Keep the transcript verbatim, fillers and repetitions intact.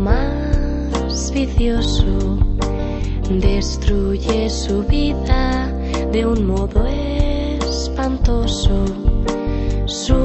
más vicioso destruye su vida de un modo espantoso. Su